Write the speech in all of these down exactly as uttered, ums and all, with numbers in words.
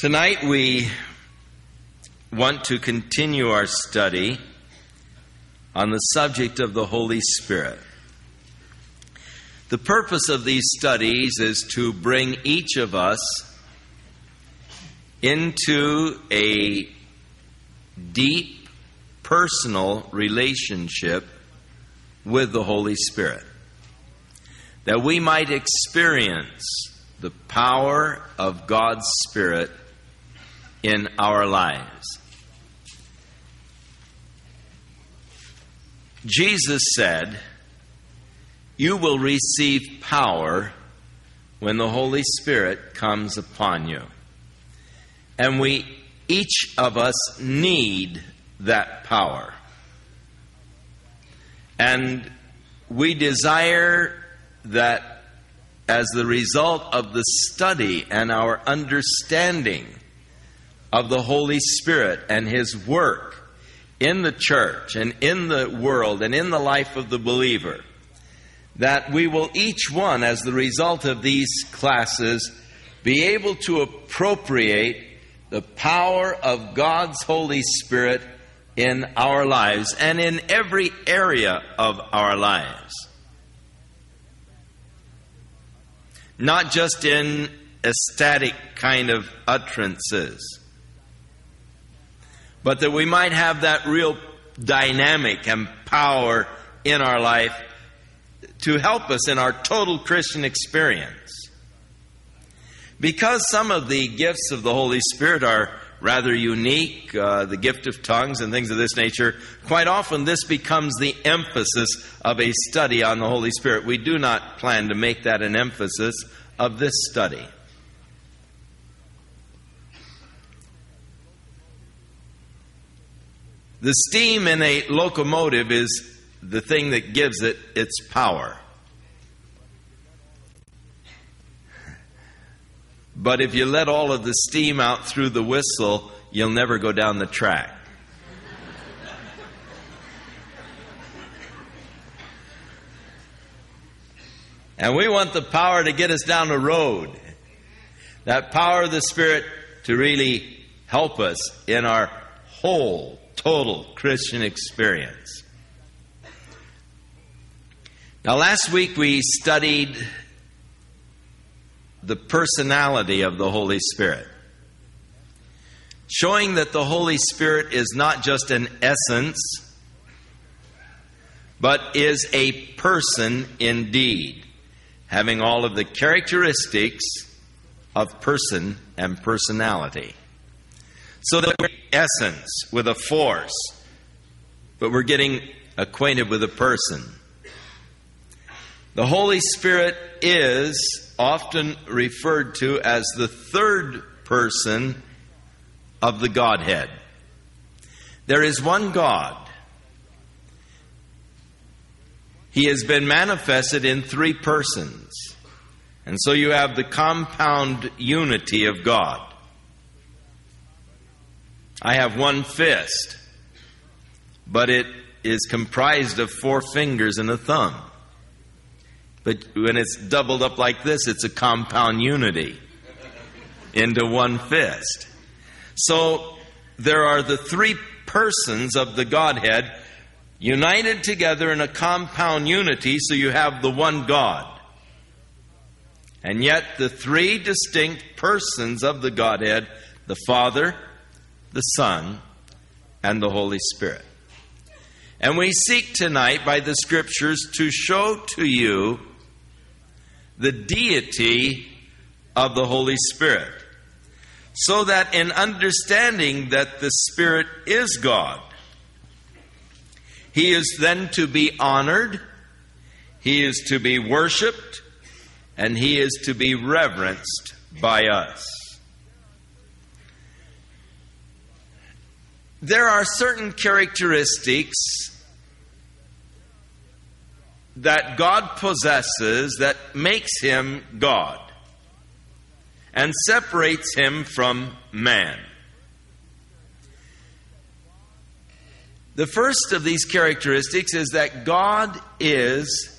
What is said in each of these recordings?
Tonight we want to continue our study on the subject of the Holy Spirit. The purpose of these studies is to bring each of us into a deep personal relationship with the Holy Spirit, that we might experience the power of God's Spirit in our lives. Jesus said, "You will receive power when the Holy Spirit comes upon you." And we, each of us, need that power. And we desire that as the result of the study and our understanding of the Holy Spirit and His work in the church and in the world and in the life of the believer, that we will each one, as the result of these classes, be able to appropriate the power of God's Holy Spirit in our lives and in every area of our lives. Not just in ecstatic kind of utterances, but that we might have that real dynamic and power in our life to help us in our total Christian experience. Because some of the gifts of the Holy Spirit are rather unique, uh, the gift of tongues and things of this nature, quite often this becomes the emphasis of a study on the Holy Spirit. We do not plan to make that an emphasis of this study. The steam in a locomotive is the thing that gives it its power. But if you let all of the steam out through the whistle, you'll never go down the track. And we want the power to get us down the road. That power of the Spirit to really help us in our whole, total Christian experience. Now, last week we studied the personality of the Holy Spirit, showing that the Holy Spirit is not just an essence, but is a person indeed, having all of the characteristics of person and personality. So that we're essence with a force, but we're getting acquainted with a person. The Holy Spirit is often referred to as the third person of the Godhead. There is one God. He has been manifested in three persons. And so you have the compound unity of God. I have one fist, but it is comprised of four fingers and a thumb. But when it's doubled up like this, it's a compound unity into one fist. So there are the three persons of the Godhead united together in a compound unity, so you have the one God. And yet the three distinct persons of the Godhead, the Father, the Son, and the Holy Spirit. And we seek tonight by the Scriptures to show to you the deity of the Holy Spirit, so that in understanding that the Spirit is God, He is then to be honored, He is to be worshiped, and He is to be reverenced by us. There are certain characteristics that God possesses that makes Him God and separates Him from man. The first of these characteristics is that God is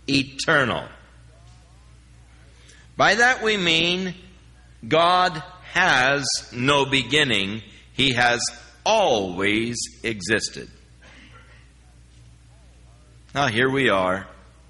eternal. By that we mean God has no beginning. He has always existed. Now here we are.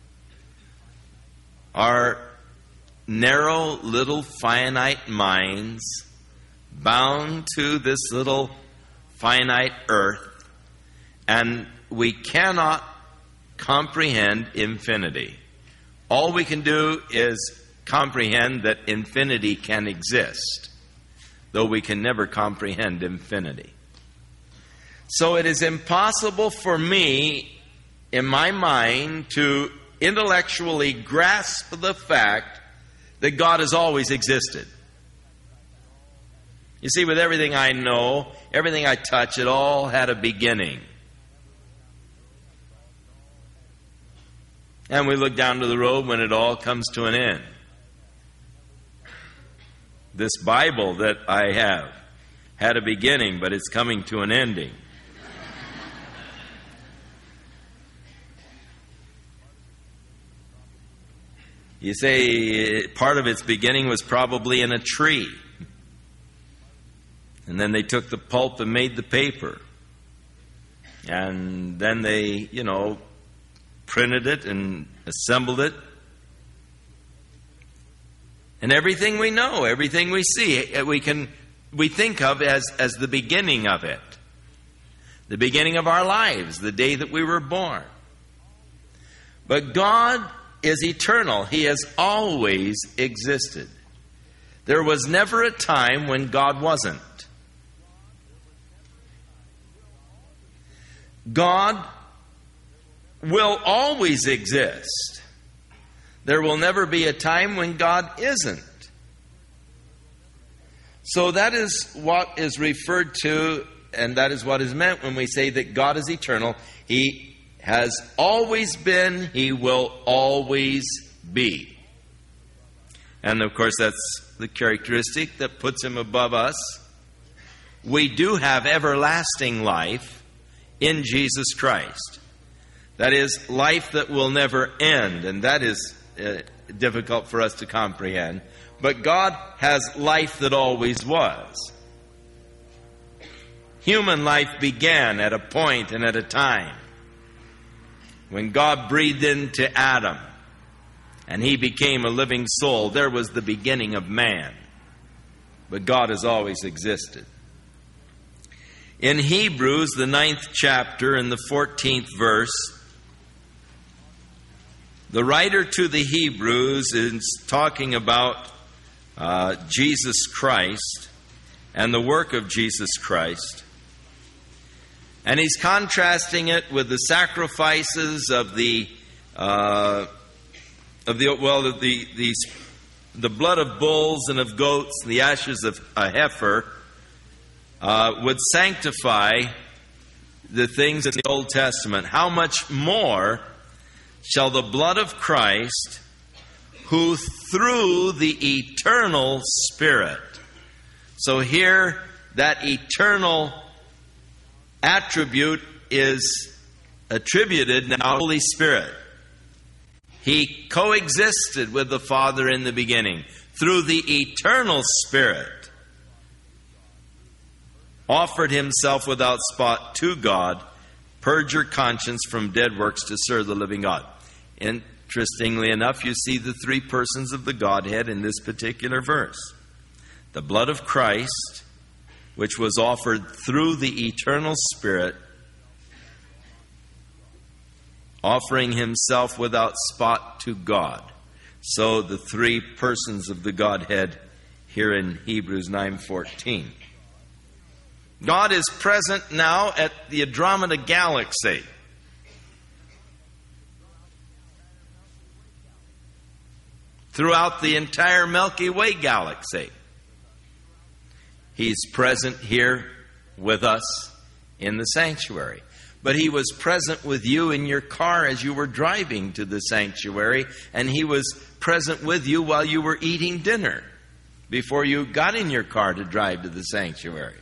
Our narrow little finite minds bound to this little finite earth, and we cannot comprehend infinity. All we can do is comprehend that infinity can exist, though we can never comprehend infinity. So it is impossible for me, in my mind, to intellectually grasp the fact that God has always existed. You see, with everything I know, everything I touch, it all had a beginning. And we look down to the road when it all comes to an end. This Bible that I have had a beginning, but it's coming to an ending. You say part of its beginning was probably in a tree. And then they took the pulp and made the paper. And then they, you know, printed it and assembled it. And everything we know, everything we see, we can we think of as, as the beginning of it. The beginning of our lives, the day that we were born. But God is eternal. He has always existed. There was never a time when God wasn't. God will always exist. There will never be a time when God isn't. So that is what is referred to, and that is what is meant when we say that God is eternal. He has always been, He will always be. And of course, that's the characteristic that puts Him above us. We do have everlasting life in Jesus Christ. That is, life that will never end, and that is uh, difficult for us to comprehend. But God has life that always was. Human life began at a point and at a time. When God breathed into Adam and he became a living soul, there was the beginning of man. But God has always existed. In Hebrews, the ninth chapter and the fourteenth verse, the writer to the Hebrews is talking about uh, Jesus Christ and the work of Jesus Christ. And he's contrasting it with the sacrifices of the uh, of the well of the the the blood of bulls and of goats, the ashes of a heifer uh, would sanctify the things in the Old Testament. How much more shall the blood of Christ, who through the eternal Spirit. So here, that eternal attribute is attributed now to the Holy Spirit. He coexisted with the Father in the beginning. Through the eternal Spirit, offered Himself without spot to God, purge your conscience from dead works to serve the living God. Interestingly enough, you see the three persons of the Godhead in this particular verse. The blood of Christ, which was offered through the eternal Spirit, offering Himself without spot to God. So the three persons of the Godhead here in Hebrews nine fourteen. God is present now at the Andromeda Galaxy. Throughout the entire Milky Way galaxy. He's present here with us in the sanctuary. But He was present with you in your car as you were driving to the sanctuary, and He was present with you while you were eating dinner before you got in your car to drive to the sanctuary.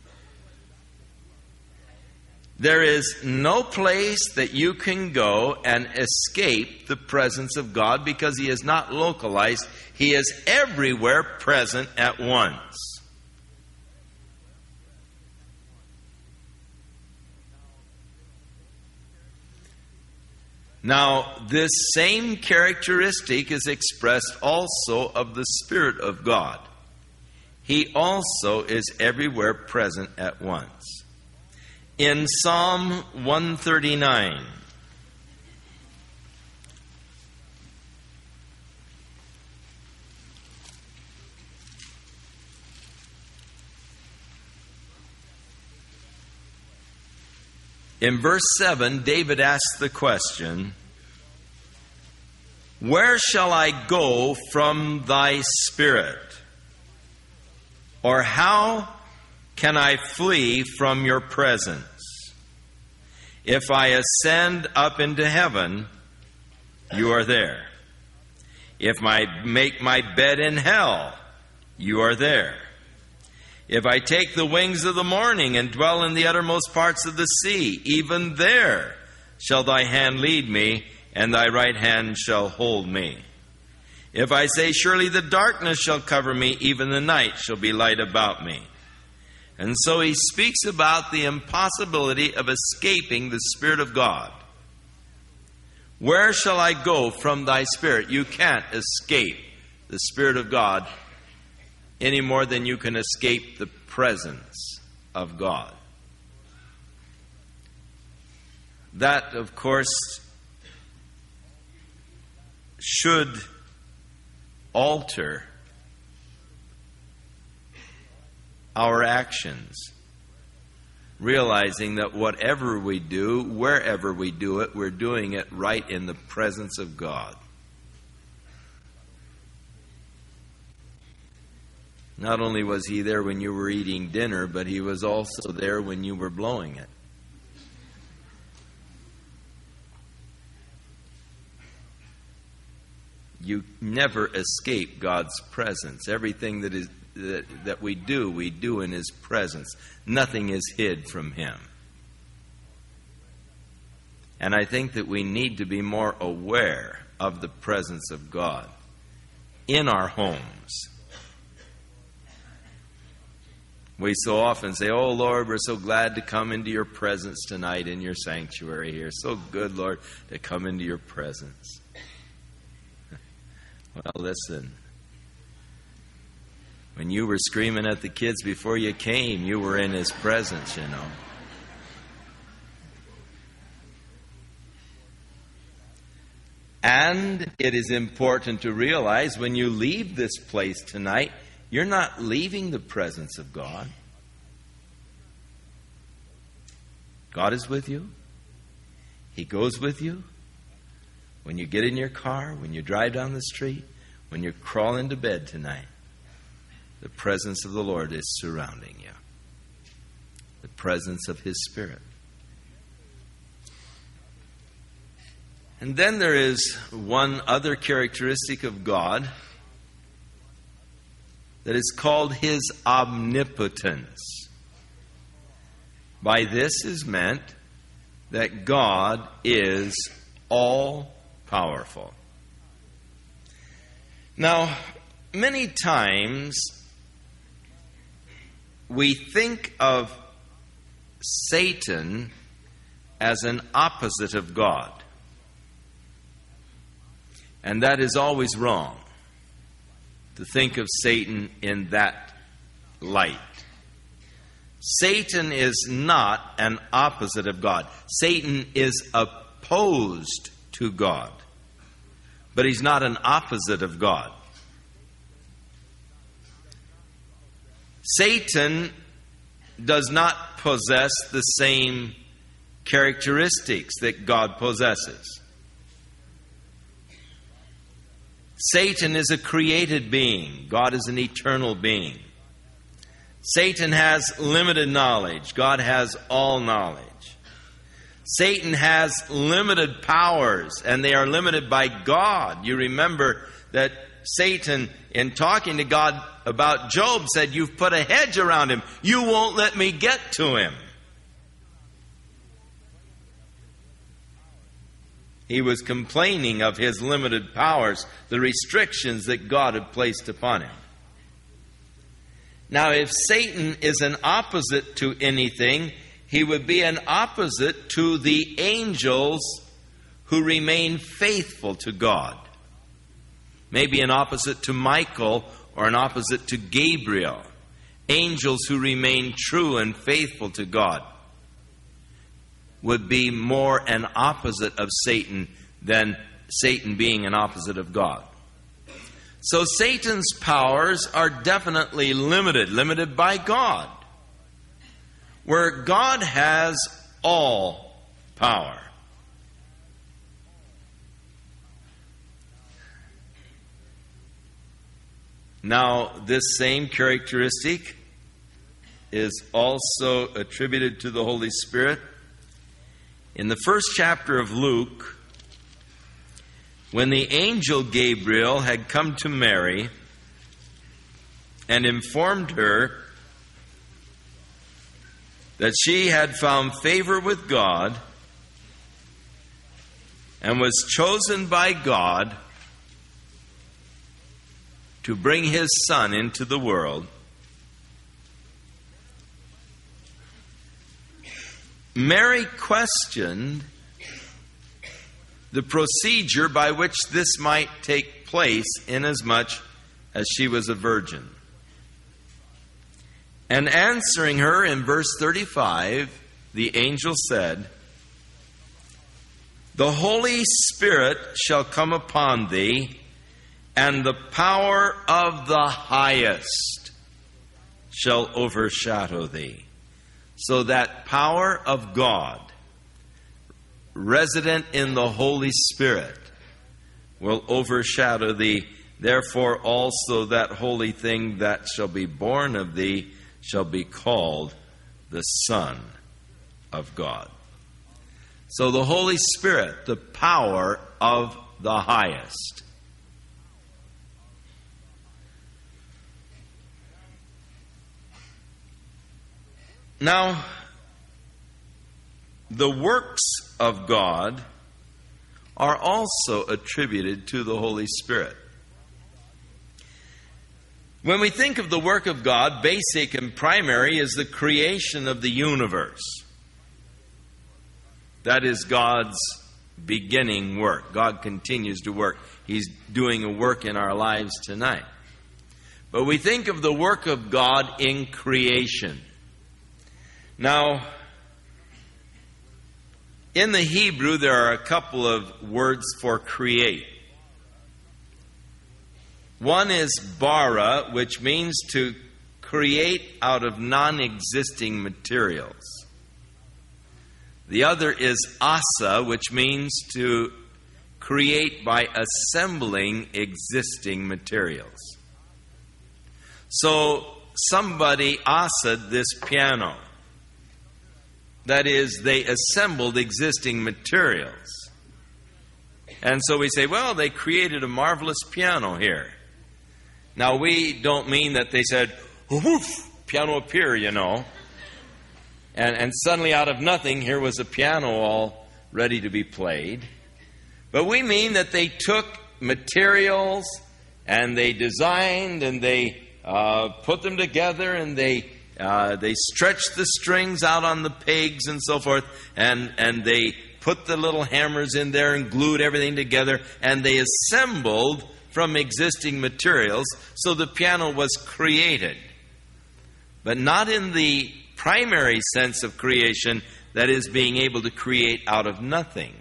There is no place that you can go and escape the presence of God because He is not localized. He is everywhere present at once. Now, this same characteristic is expressed also of the Spirit of God. He also is everywhere present at once. In Psalm one thirty-nine, in verse seven, David asks the question, "Where shall I go from thy Spirit? Or how can I flee from your presence? If I ascend up into heaven, you are there. If I make my bed in hell, you are there. If I take the wings of the morning and dwell in the uttermost parts of the sea, even there shall thy hand lead me, and thy right hand shall hold me. If I say, surely the darkness shall cover me, even the night shall be light about me." And so he speaks about the impossibility of escaping the Spirit of God. Where shall I go from thy Spirit? You can't escape the Spirit of God any more than you can escape the presence of God. That, of course, should alter our actions, realizing that whatever we do, wherever we do it, we're doing it right in the presence of God. Not only was he there when you were eating dinner, but he was also there when you were blowing it. You never escape God's presence. Everything that is that, that we do, we do in His presence. Nothing is hid from Him. And I think that we need to be more aware of the presence of God in our homes. We so often say, "Oh Lord, we're so glad to come into your presence tonight in your sanctuary here. So good, Lord, to come into your presence." Well, listen. When you were screaming at the kids before you came, you were in His presence, you know. And it is important to realize when you leave this place tonight, you're not leaving the presence of God. God is with you. He goes with you. When you get in your car, when you drive down the street, when you crawl into bed tonight, the presence of the Lord is surrounding you. The presence of His Spirit. And then there is one other characteristic of God that is called His omnipotence. By this is meant that God is all-powerful. Now, many times we think of Satan as an opposite of God. And that is always wrong, to think of Satan in that light. Satan is not an opposite of God. Satan is opposed to God. But he's not an opposite of God. Satan does not possess the same characteristics that God possesses. Satan is a created being. God is an eternal being. Satan has limited knowledge. God has all knowledge. Satan has limited powers, and they are limited by God. You remember that Satan, in talking to God about Job, said, "You've put a hedge around him. You won't let me get to him." He was complaining of his limited powers, the restrictions that God had placed upon him. Now, if Satan is an opposite to anything, he would be an opposite to the angels who remain faithful to God. Maybe an opposite to Michael or an opposite to Gabriel. Angels who remain true and faithful to God would be more an opposite of Satan than Satan being an opposite of God. So Satan's powers are definitely limited, limited by God, where God has all power. Now, this same characteristic is also attributed to the Holy Spirit. In the first chapter of Luke, when the angel Gabriel had come to Mary and informed her that she had found favor with God and was chosen by God to bring His Son into the world, Mary questioned the procedure by which this might take place, inasmuch as she was a virgin. And answering her in verse thirty-five, the angel said, "The Holy Spirit shall come upon thee, and the power of the Highest shall overshadow thee." So that power of God, resident in the Holy Spirit, will overshadow thee. Therefore also that holy thing that shall be born of thee shall be called the Son of God. So the Holy Spirit, the power of the Highest. Now, the works of God are also attributed to the Holy Spirit. When we think of the work of God, basic and primary is the creation of the universe. That is God's beginning work. God continues to work. He's doing a work in our lives tonight. But we think of the work of God in creation. Now, in the Hebrew, there are a couple of words for create. One is bara, which means to create out of non-existing materials. The other is asa, which means to create by assembling existing materials. So, somebody asa'd this piano. That is, they assembled existing materials. And so we say, well, they created a marvelous piano here. Now, we don't mean that they said, woof, piano appear, you know. And, and suddenly out of nothing, here was a piano all ready to be played. But we mean that they took materials and they designed and they uh, put them together and they Uh, they stretched the strings out on the pegs and so forth, and, and they put the little hammers in there and glued everything together, and they assembled from existing materials, so the piano was created. But not in the primary sense of creation, that is, being able to create out of nothing.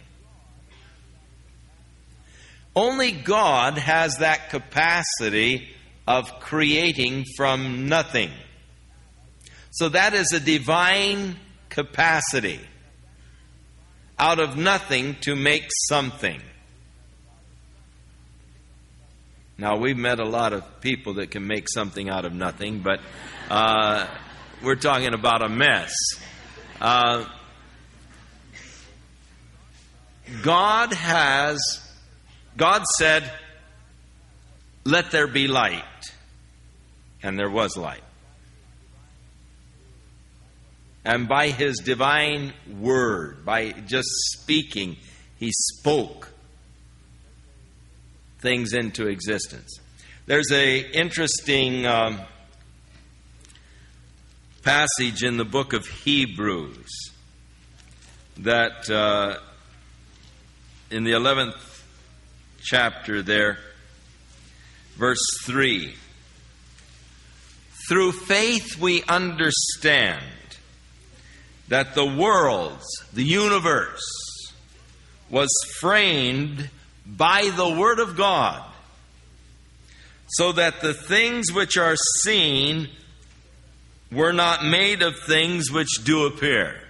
Only God has that capacity of creating from nothing. So that is a divine capacity. Out of nothing to make something. Now, we've met a lot of people that can make something out of nothing, but uh, we're talking about a mess. Uh, God has, God said, "Let there be light." And there was light. And by His divine word, by just speaking, He spoke things into existence. There's an interesting um, passage in the book of Hebrews that uh, in the eleventh chapter there, verse three. Through faith we understand that the worlds, the universe, was framed by the Word of God, so that the things which are seen were not made of things which do appear.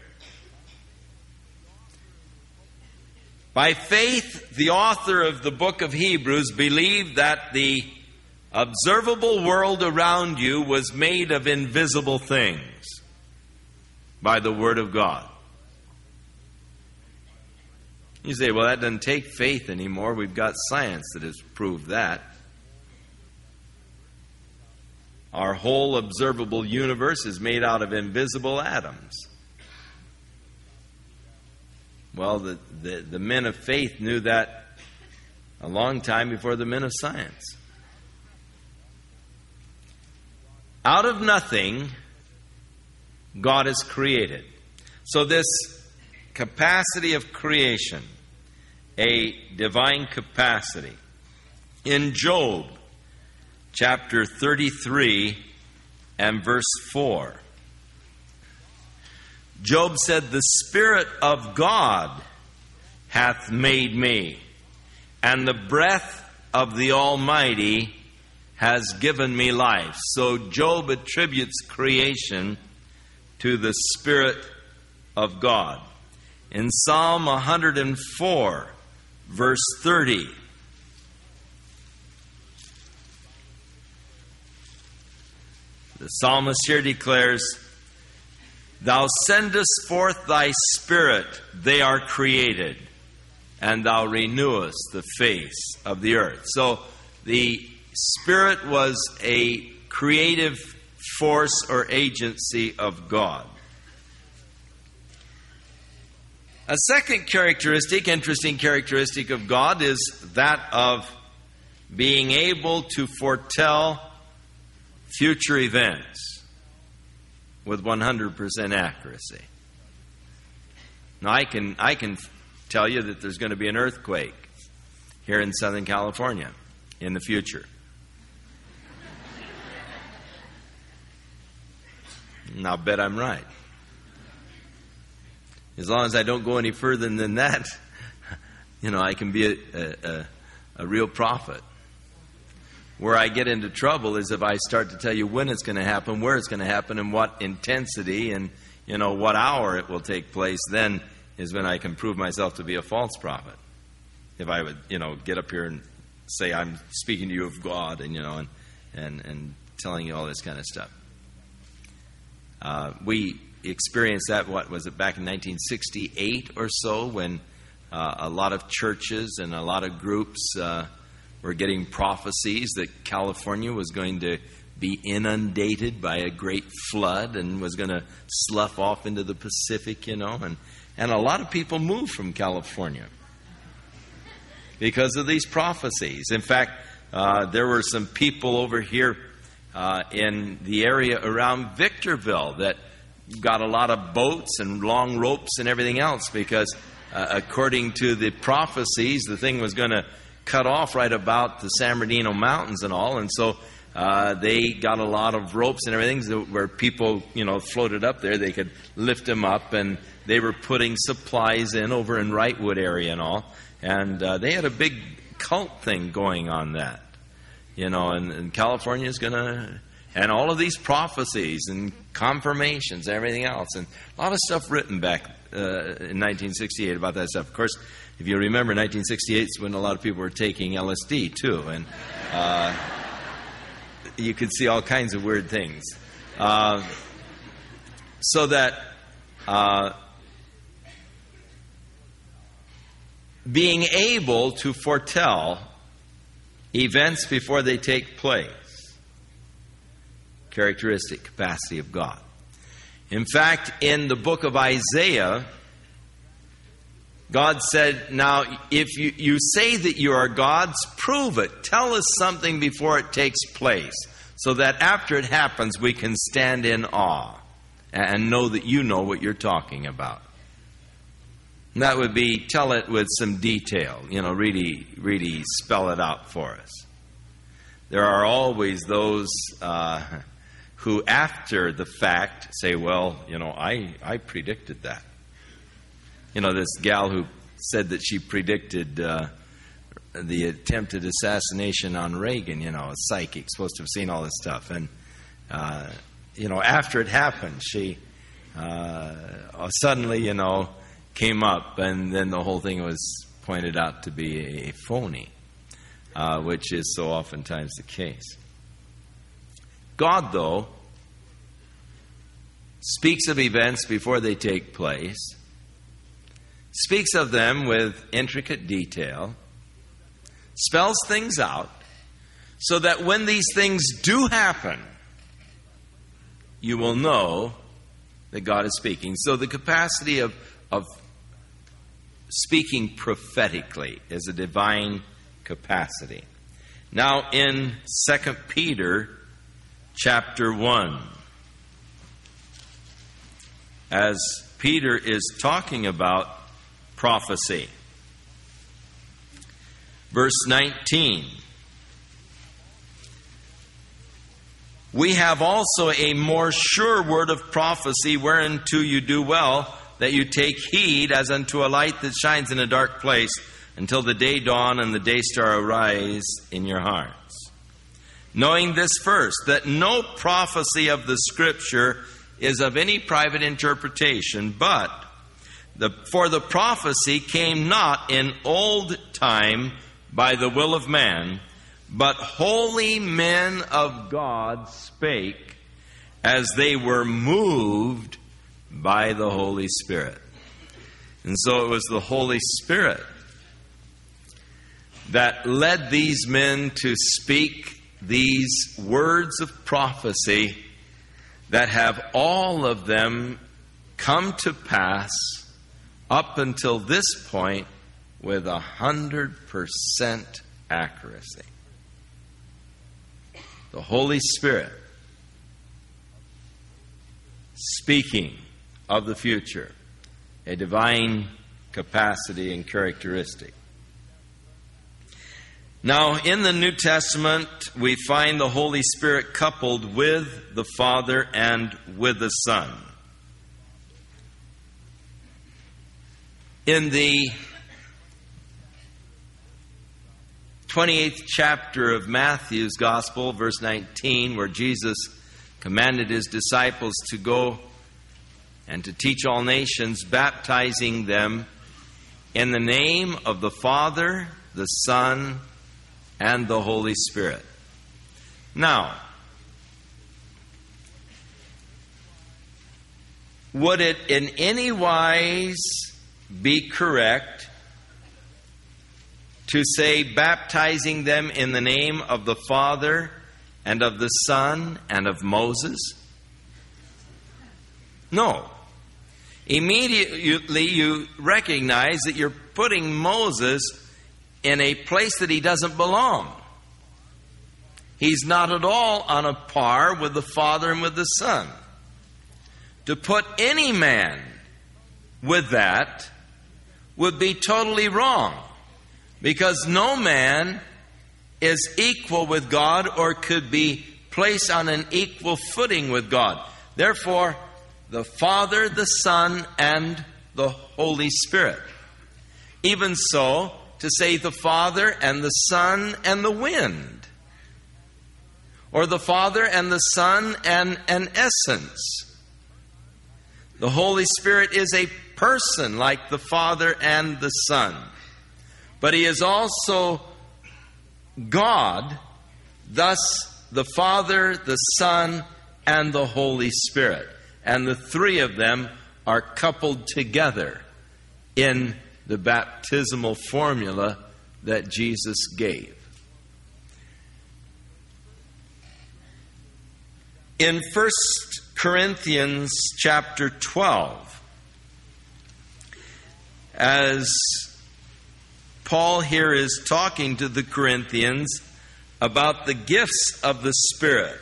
By faith, the author of the book of Hebrews believed that the observable world around you was made of invisible things by the Word of God. You say, well, that doesn't take faith anymore. We've got science that has proved that. Our whole observable universe is made out of invisible atoms. Well, the, the, the men of faith knew that a long time before the men of science. Out of nothing, God has created. So this capacity of creation, a divine capacity. In Job, chapter thirty-three and verse four, Job said, "The Spirit of God hath made me, and the breath of the Almighty has given me life." So Job attributes creation to the Spirit of God. In Psalm one hundred four, verse thirty, the psalmist here declares, "Thou sendest forth thy Spirit, they are created, and thou renewest the face of the earth." So the Spirit was a creative force or agency of God. A second characteristic, interesting characteristic of God, is that of being able to foretell future events with one hundred percent accuracy. Now, I can, I can tell you that there's going to be an earthquake here in Southern California in the future. And I'll bet I'm right. As long as I don't go any further than that, you know, I can be a, a, a real prophet. Where I get into trouble is if I start to tell you when it's going to happen, where it's going to happen, and what intensity and, you know, what hour it will take place. Then is when I can prove myself to be a false prophet. If I would, you know, get up here and say I'm speaking to you of God, and, you know, and and, and telling you all this kind of stuff. Uh, we experienced that, what was it, back in nineteen sixty-eight or so, when uh, a lot of churches and a lot of groups uh, were getting prophecies that California was going to be inundated by a great flood and was going to slough off into the Pacific, you know. And, and a lot of people moved from California because of these prophecies. In fact, uh, there were some people over here uh, in the area around Victorville that got a lot of boats and long ropes and everything else because uh, according to the prophecies, the thing was going to cut off right about the San Bernardino Mountains and all. And so uh, they got a lot of ropes and everything so where people, you know, floated up there. They could lift them up, and they were putting supplies in over in Wrightwood area and all. And uh, they had a big cult thing going on that, you know, and, and California is going to... And all of these prophecies and confirmations and everything else. And a lot of stuff written back uh, in nineteen sixty-eight about that stuff. Of course, if you remember, nineteen sixty-eight is when a lot of people were taking L S D, too. And uh, you could see all kinds of weird things. Uh, so that uh, being able to foretell events before they take place, characteristic, capacity of God. In fact, in the book of Isaiah, God said, now, if you, you say that you are gods, prove it. Tell us something before it takes place, so that after it happens, we can stand in awe and know that you know what you're talking about. And that would be tell it with some detail, you know, really, really spell it out for us. There are always those uh, who, after the fact, say, well, you know, I, I predicted that. You know, this gal who said that she predicted uh, the attempted assassination on Reagan, you know, a psychic, supposed to have seen all this stuff. And, uh, you know, after it happened, she uh, suddenly, you know, came up, and then the whole thing was pointed out to be a phony, uh, which is so oftentimes the case. God, though, speaks of events before they take place, speaks of them with intricate detail, spells things out, so that when these things do happen, you will know that God is speaking. So the capacity of, of speaking prophetically is a divine capacity. Now in Second Peter chapter one, as Peter is talking about prophecy, verse nineteen, we have also a more sure word of prophecy, whereunto you do well that you take heed as unto a light that shines in a dark place until the day dawn and the day star arise in your hearts. Knowing this first, that no prophecy of the Scripture is of any private interpretation, but the, for the prophecy came not in old time by the will of man, but holy men of God spake as they were moved by the Holy Spirit. And so it was the Holy Spirit that led these men to speak these words of prophecy that have all of them come to pass up until this point with a hundred percent accuracy. The Holy Spirit speaking of the future, a divine capacity and characteristic. Now, in the New Testament, we find the Holy Spirit coupled with the Father and with the Son. In the twenty-eighth chapter of Matthew's Gospel, verse nineteen, where Jesus commanded his disciples to go and to teach all nations, baptizing them in the name of the Father, the Son, and the Holy Spirit. Now, would it in any wise be correct to say baptizing them in the name of the Father and of the Son and of Moses? No. Immediately you recognize that you're putting Moses in a place that he doesn't belong. He's not at all on a par with the Father and with the Son. To put any man with that would be totally wrong, because no man is equal with God or could be placed on an equal footing with God. Therefore, the Father, the Son, and the Holy Spirit. Even so, to say the Father and the Son and the wind, or the Father and the Son and an essence. The Holy Spirit is a person like the Father and the Son, but He is also God, thus the Father, the Son, and the Holy Spirit. And the three of them are coupled together in the baptismal formula that Jesus gave. In First Corinthians chapter twelve, as Paul here is talking to the Corinthians about the gifts of the Spirit,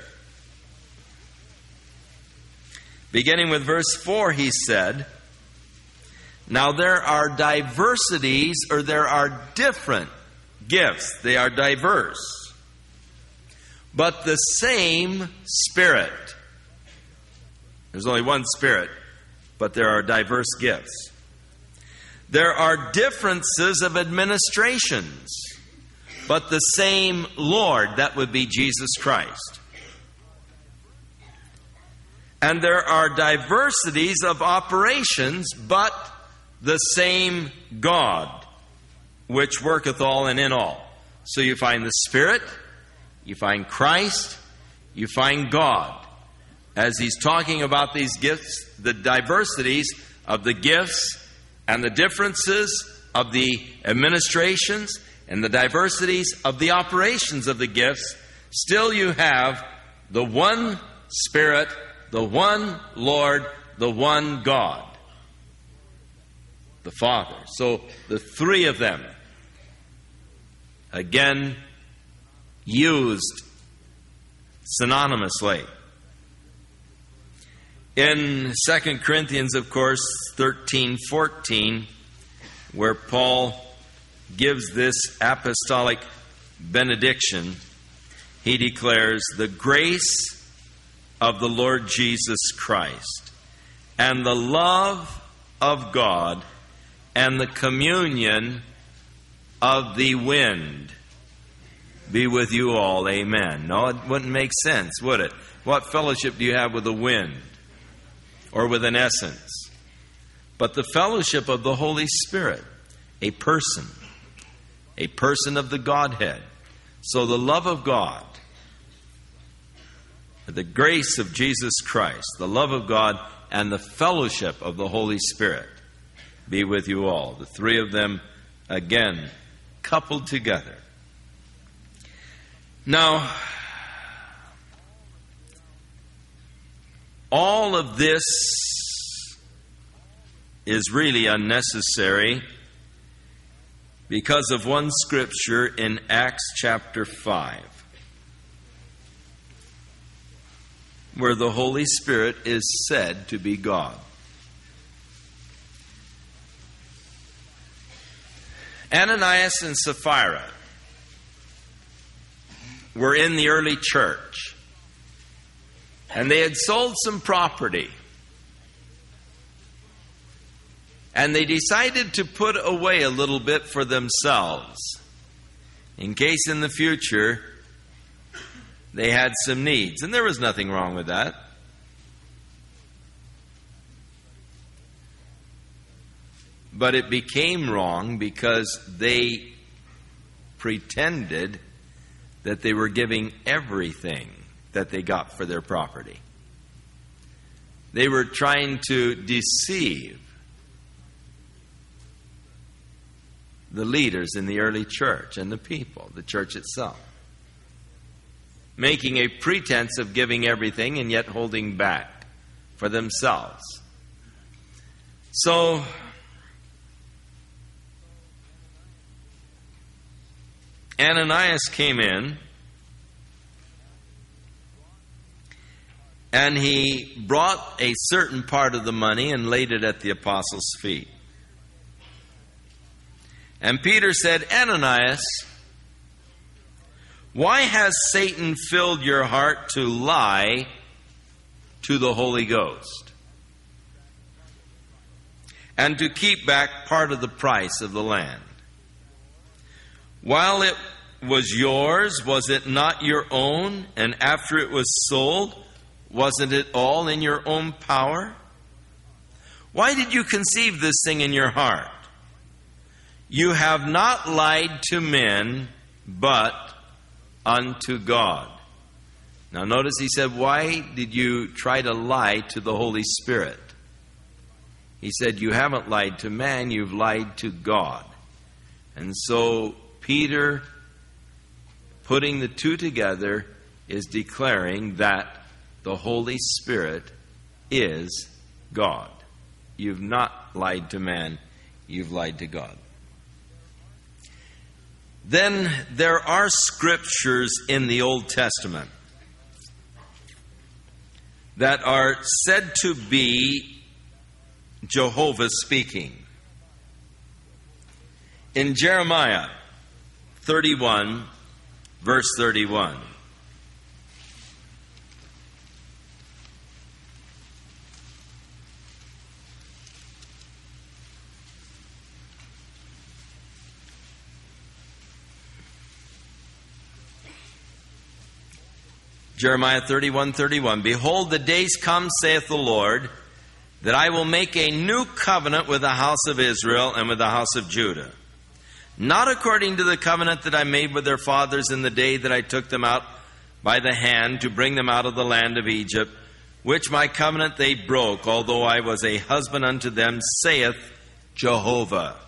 beginning with verse four, he said, Now there are diversities, or there are different gifts. They are diverse. But the same Spirit. There's only one Spirit, but there are diverse gifts. There are differences of administrations, but the same Lord. That would be Jesus Christ. And there are diversities of operations, but the same God, which worketh all and in all. So you find the Spirit, you find Christ, you find God. As he's talking about these gifts, the diversities of the gifts and the differences of the administrations and the diversities of the operations of the gifts, still you have the one Spirit, the one Lord, the one God, the Father. So the three of them, again, used synonymously. In Second Corinthians, of course, thirteen fourteen, where Paul gives this apostolic benediction, he declares, "The grace of the Lord Jesus Christ, and the love of God, and the communion of the wind be with you all." Amen. No, it wouldn't make sense, would it? What fellowship do you have with the wind or with an essence? But the fellowship of the Holy Spirit, a person, a person of the Godhead. So the love of God, the grace of Jesus Christ, the love of God, and the fellowship of the Holy Spirit be with you all. The three of them, again, coupled together. Now, all of this is really unnecessary because of one scripture in Acts chapter five, where the Holy Spirit is said to be God. Ananias and Sapphira were in the early church, and they had sold some property, and they decided to put away a little bit for themselves in case in the future they had some needs. And there was nothing wrong with that. But it became wrong because they pretended that they were giving everything that they got for their property. They were trying to deceive the leaders in the early church and the people, the church itself, making a pretense of giving everything and yet holding back for themselves. So, Ananias came in, and he brought a certain part of the money and laid it at the apostles' feet. And Peter said, "Ananias, why has Satan filled your heart to lie to the Holy Ghost and to keep back part of the price of the land? While it was yours, was it not your own? And after it was sold, wasn't it all in your own power? Why did you conceive this thing in your heart? You have not lied to men, but unto God." Now notice he said, why did you try to lie to the Holy Spirit? He said, you haven't lied to man, you've lied to God. And so Peter, putting the two together, is declaring that the Holy Spirit is God. You've not lied to man, you've lied to God. Then there are scriptures in the Old Testament that are said to be Jehovah speaking. In Jeremiah thirty-one, verse thirty-one. Jeremiah thirty-one, thirty-one. Behold, the days come, saith the Lord, that I will make a new covenant with the house of Israel and with the house of Judah. Not according to the covenant that I made with their fathers in the day that I took them out by the hand to bring them out of the land of Egypt, which my covenant they broke, although I was a husband unto them, saith Jehovah.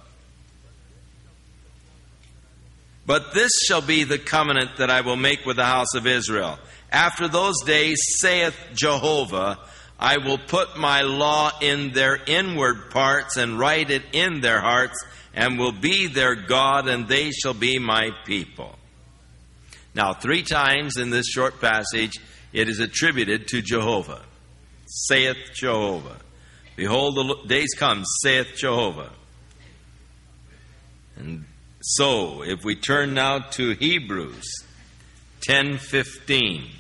But this shall be the covenant that I will make with the house of Israel. After those days, saith Jehovah, I will put my law in their inward parts and write it in their hearts, and will be their God, and they shall be my people. Now, three times in this short passage, it is attributed to Jehovah. Saith Jehovah. Behold, the days come, saith Jehovah. And so, if we turn now to Hebrews ten fifteen.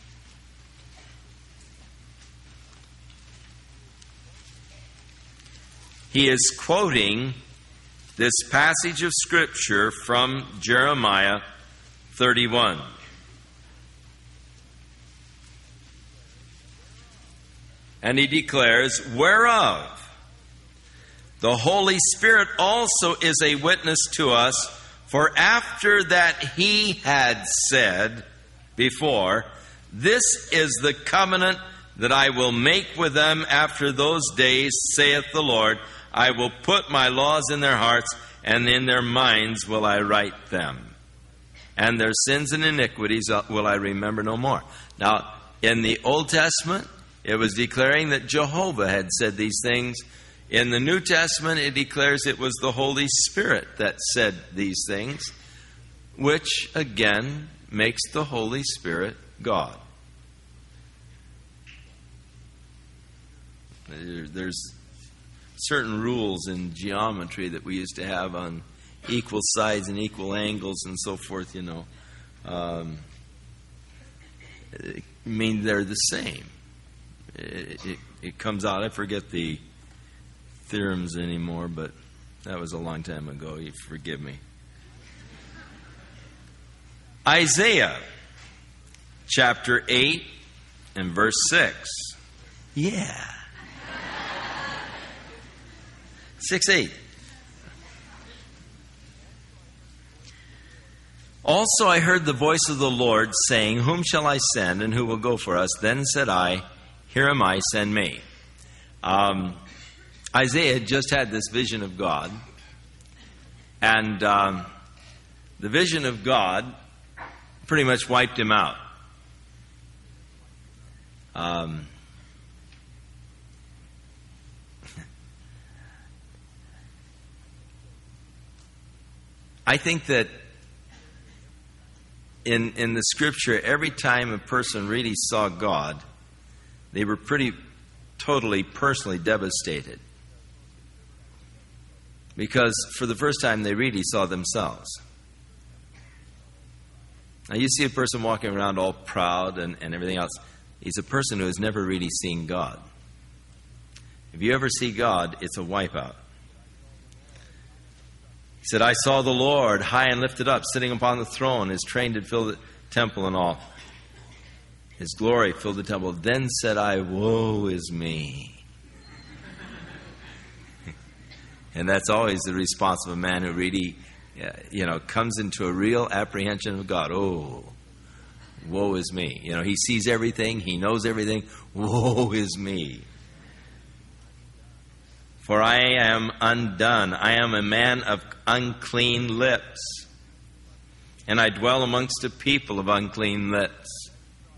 He is quoting this passage of Scripture from Jeremiah thirty-one. And he declares, whereof the Holy Spirit also is a witness to us, for after that he had said before, this is the covenant that I will make with them after those days, saith the Lord. I will put my laws in their hearts, and in their minds will I write them. And their sins and iniquities will I remember no more. Now, in the Old Testament, it was declaring that Jehovah had said these things. In the New Testament, it declares it was the Holy Spirit that said these things, which, again, makes the Holy Spirit God. There's certain rules in geometry that we used to have on equal sides and equal angles and so forth, you know. Um, I mean, they're the same. It, it, it comes out, I forget the theorems anymore, but that was a long time ago. You forgive me. Isaiah chapter eight and verse six. Yeah. six eight. Also I heard the voice of the Lord saying, whom shall I send, and who will go for us? Then said I, here am I, send me. Um, Isaiah had just had this vision of God. And um, the vision of God pretty much wiped him out. Um, I think that in in the Scripture, every time a person really saw God, they were pretty totally personally devastated. Because for the first time, they really saw themselves. Now, you see a person walking around all proud and, and everything else. He's a person who has never really seen God. If you ever see God, it's a wipeout. He said, I saw the Lord high and lifted up, sitting upon the throne. His train did fill the temple and all. His glory filled the temple. Then said I, woe is me. And that's always the response of a man who really, you know, comes into a real apprehension of God. Oh, woe is me. You know, he sees everything. He knows everything. Woe is me. For I am undone. I am a man of unclean lips. And I dwell amongst a people of unclean lips.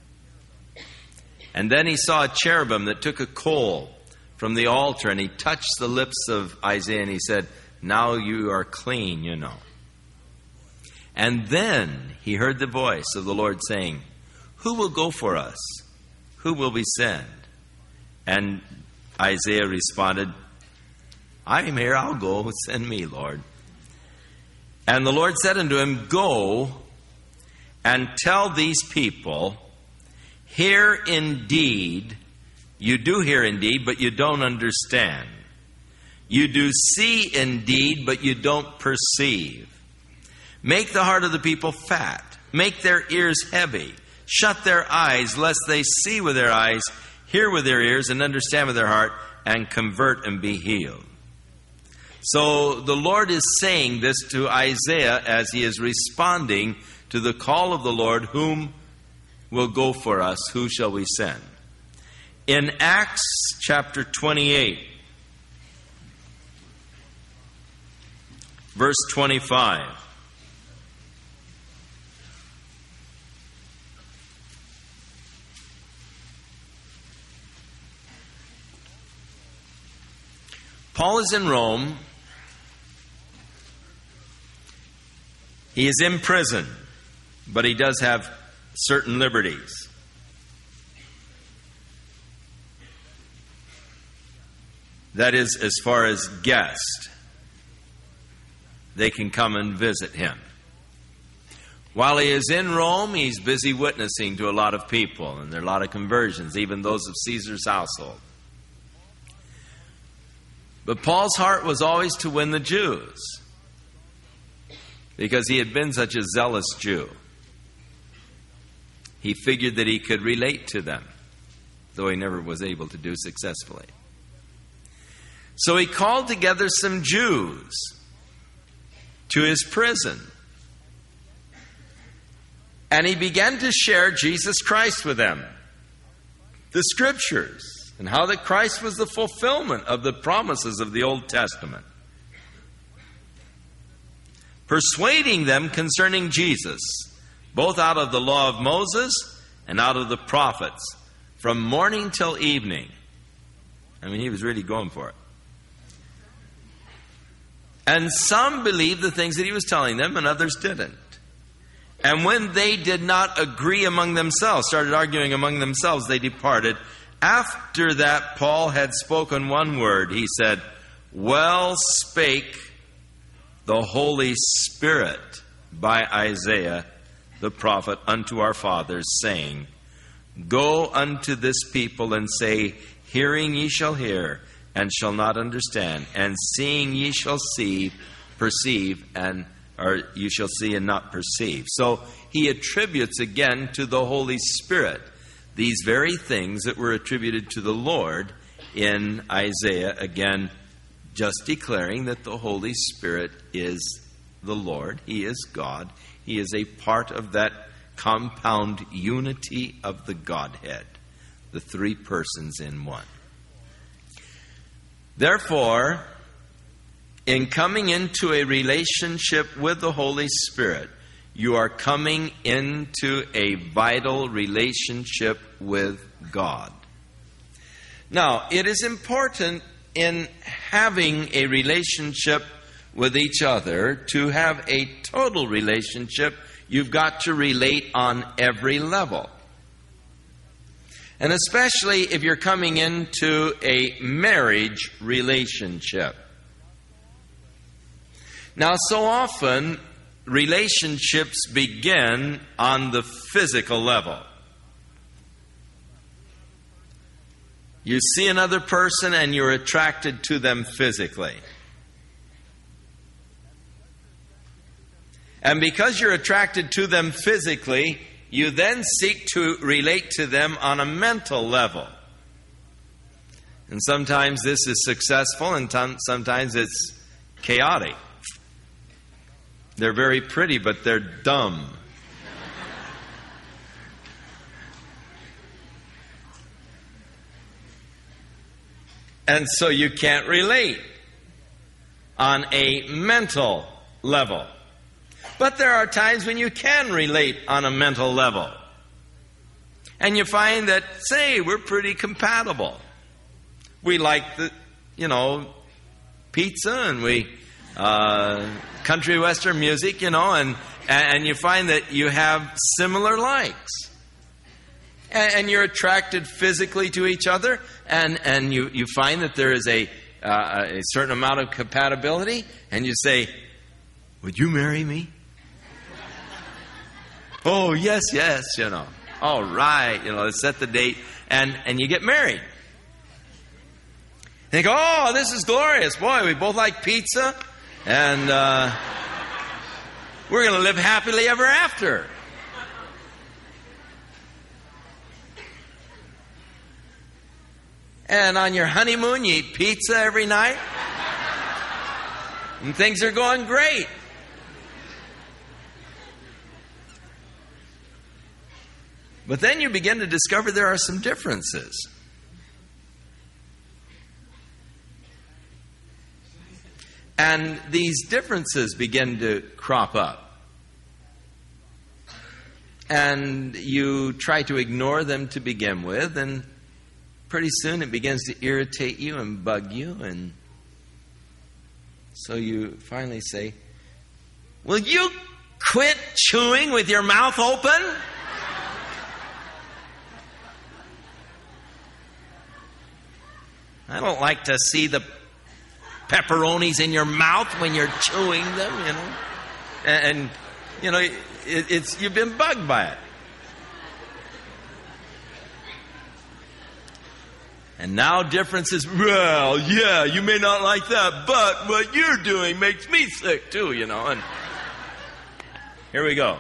And then he saw a cherubim that took a coal from the altar, and he touched the lips of Isaiah, and he said, now you are clean, you know. And then he heard the voice of the Lord saying, who will go for us? Who will we send? And Isaiah responded, I am here, I'll go, send me, Lord. And the Lord said unto him, Go and tell these people, hear indeed, you do hear indeed, but you don't understand. You do see indeed, but you don't perceive. Make the heart of the people fat. Make their ears heavy. Shut their eyes, lest they see with their eyes, hear with their ears, and understand with their heart, and convert and be healed. So the Lord is saying this to Isaiah as he is responding to the call of the Lord, whom will go for us? Who shall we send? In Acts chapter twenty-eight, verse twenty-five. Paul is in Rome. He is in prison, but he does have certain liberties. That is, as far as guests, they can come and visit him. While he is in Rome, he's busy witnessing to a lot of people, and there are a lot of conversions, even those of Caesar's household. But Paul's heart was always to win the Jews, because he had been such a zealous Jew. He figured that he could relate to them, though he never was able to do successfully. So he called together some Jews to his prison. And he began to share Jesus Christ with them, the Scriptures, and how that Christ was the fulfillment of the promises of the Old Testament, persuading them concerning Jesus, both out of the law of Moses and out of the prophets, from morning till evening. I mean, he was really going for it. And some believed the things that he was telling them, and others didn't. And when they did not agree among themselves, started arguing among themselves, they departed. After that, Paul had spoken one word. He said, Well spake the Holy Spirit by Isaiah the prophet unto our fathers, saying, Go unto this people and say, Hearing ye shall hear, and shall not understand, and seeing ye shall see, perceive, and or you shall see and not perceive. So he attributes again to the Holy Spirit these very things that were attributed to the Lord in Isaiah, again, just declaring that the Holy Spirit is the Lord. He is God. He is a part of that compound unity of the Godhead, the three persons in one. Therefore, in coming into a relationship with the Holy Spirit, you are coming into a vital relationship with God. Now, it is important in having a relationship with each other to have a total relationship. You've got to relate on every level. And especially if you're coming into a marriage relationship. Now, so often, relationships begin on the physical level. You see another person and you're attracted to them physically. And because you're attracted to them physically, you then seek to relate to them on a mental level. And sometimes this is successful and t- sometimes it's chaotic. They're very pretty, but they're dumb. And so you can't relate on a mental level. But there are times when you can relate on a mental level. And you find that, say, we're pretty compatible. We like the, you know, pizza and we, uh, country western music, you know, and, and you find that you have similar likes. And, and you're attracted physically to each other, and, and you, you find that there is a, uh, a certain amount of compatibility, and you say, would you marry me? Oh, yes, yes, you know. All right, you know, let's set the date, and, and you get married. You think, oh, this is glorious. Boy, we both like pizza, and uh, we're going to live happily ever after. And on your honeymoon, you eat pizza every night, and things are going great. But then you begin to discover there are some differences. And these differences begin to crop up. And you try to ignore them to begin with, and pretty soon it begins to irritate you and bug you. And so you finally say, will you quit chewing with your mouth open? I don't like to see the pepperonis in your mouth when you're chewing them, you know. And, and you know, it, it's you've been bugged by it. And now differences, well, yeah, you may not like that, but what you're doing makes me sick too, you know. And here we go.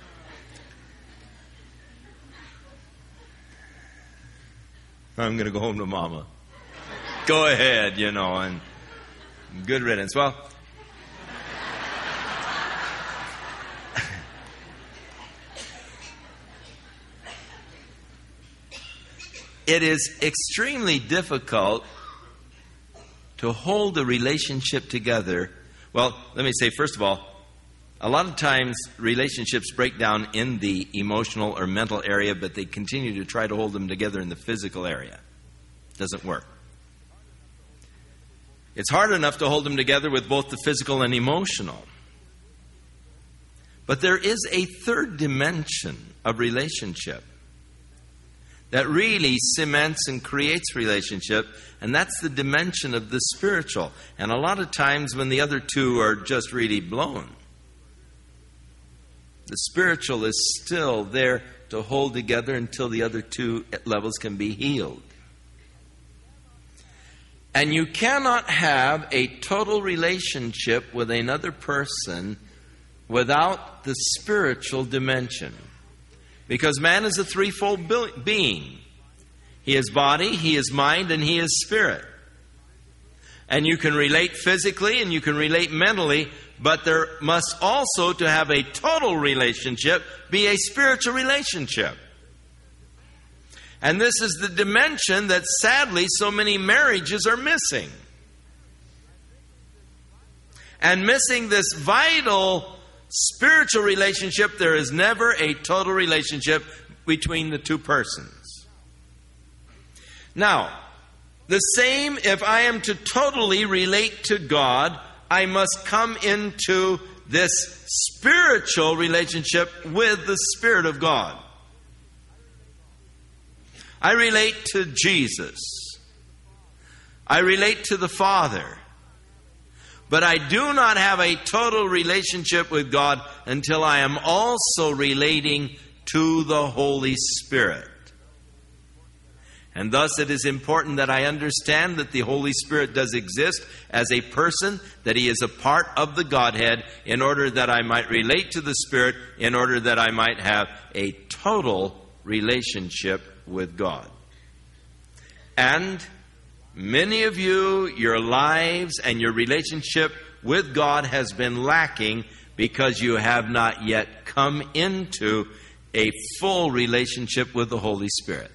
I'm going to go home to Mama. Go ahead, you know, and good riddance. Well, it is extremely difficult to hold a relationship together. Well, let me say, first of all, a lot of times relationships break down in the emotional or mental area, but they continue to try to hold them together in the physical area. Doesn't work. It's hard enough to hold them together with both the physical and emotional. But there is a third dimension of relationship that really cements and creates relationship, and that's the dimension of the spiritual. And a lot of times when the other two are just really blown, the spiritual is still there to hold together until the other two levels can be healed. And you cannot have a total relationship with another person without the spiritual dimension. Because man is a threefold being. He is body, he is mind, and he is spirit. And you can relate physically and you can relate mentally, but there must also, to have a total relationship, be a spiritual relationship. And this is the dimension that sadly so many marriages are missing. And missing this vital spiritual relationship, there is never a total relationship between the two persons. Now, the same, if I am to totally relate to God, I must come into this spiritual relationship with the Spirit of God. I relate to Jesus. I relate to the Father. But I do not have a total relationship with God until I am also relating to the Holy Spirit. And thus it is important that I understand that the Holy Spirit does exist as a person, that He is a part of the Godhead, in order that I might relate to the Spirit, in order that I might have a total relationship with God. And many of you, your lives and your relationship with God has been lacking because you have not yet come into a full relationship with the Holy Spirit.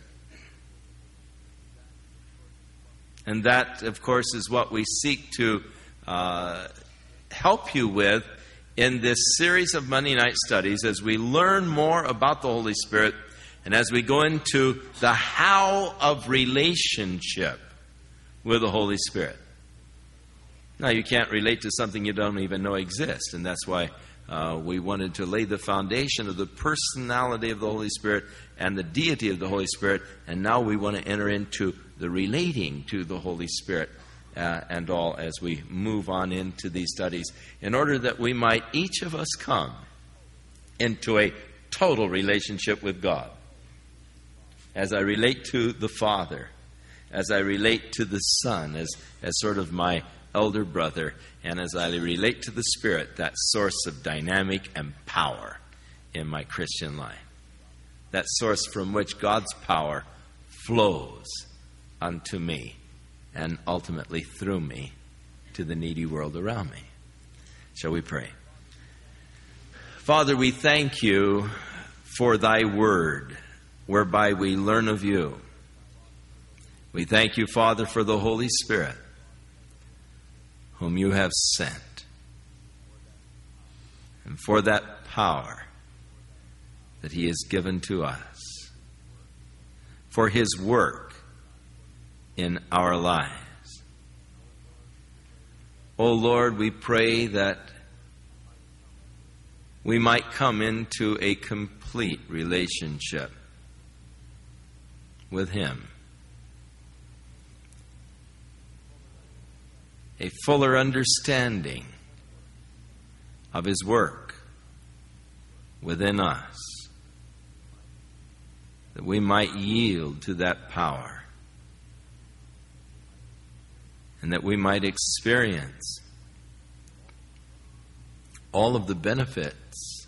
And that, of course, is what we seek to uh, help you with in this series of Monday night studies as we learn more about the Holy Spirit and as we go into the how of relationship with the Holy Spirit. Now, you can't relate to something you don't even know exists, and that's why uh, we wanted to lay the foundation of the personality of the Holy Spirit and the deity of the Holy Spirit, and now we want to enter into the relating to the Holy Spirit uh, and all as we move on into these studies, in order that we might, each of us, come into a total relationship with God. As I relate to the Father, as I relate to the Son, as, as sort of my elder brother, and as I relate to the Spirit, that source of dynamic and power in my Christian life. That source from which God's power flows unto me and ultimately through me to the needy world around me. Shall we pray? Father, we thank you for thy word, whereby we learn of you. We thank you, Father, for the Holy Spirit, whom you have sent, and for that power that he has given to us, for his work in our lives. O Lord, we pray that we might come into a complete relationship with him, a fuller understanding of his work within us, that we might yield to that power, and that we might experience all of the benefits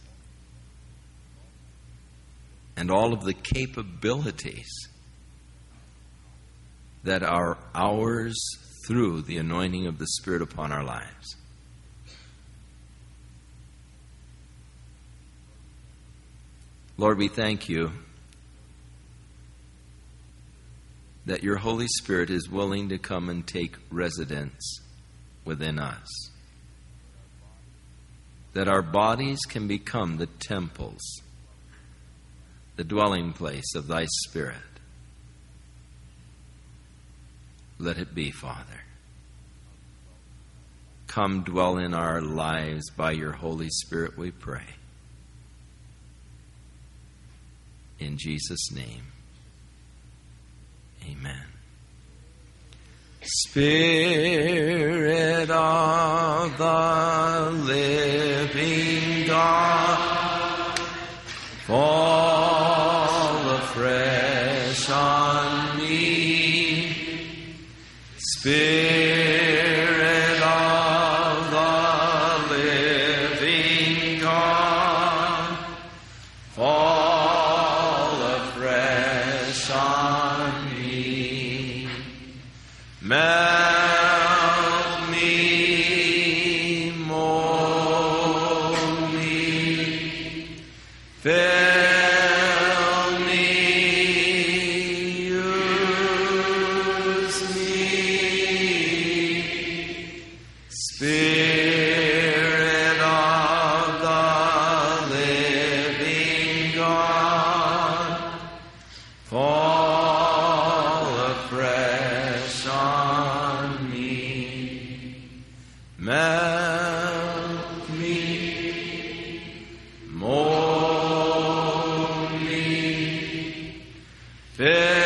and all of the capabilities that are ours through the anointing of the Spirit upon our lives. Lord, we thank you that your Holy Spirit is willing to come and take residence within us, that our bodies can become the temples, the dwelling place of thy Spirit. Let it be, Father. Come dwell in our lives by your Holy Spirit, we pray. In Jesus' name, amen. Spirit of the living God, fall afresh on me. Spirit of the living God, fall afresh on me. Melt me, mold me, fill me, use me. Spirit of the living God, fall afresh on me. Melt me, mold me, fill